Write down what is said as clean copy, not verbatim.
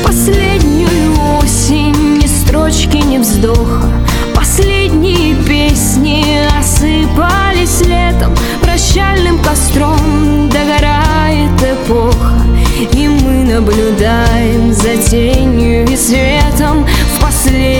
последнюю осень, ни строчки, ни вздоха. Последние песни осыпались летом, прощальным костром догорает эпоха. И мы наблюдаем за тенью и светом в последний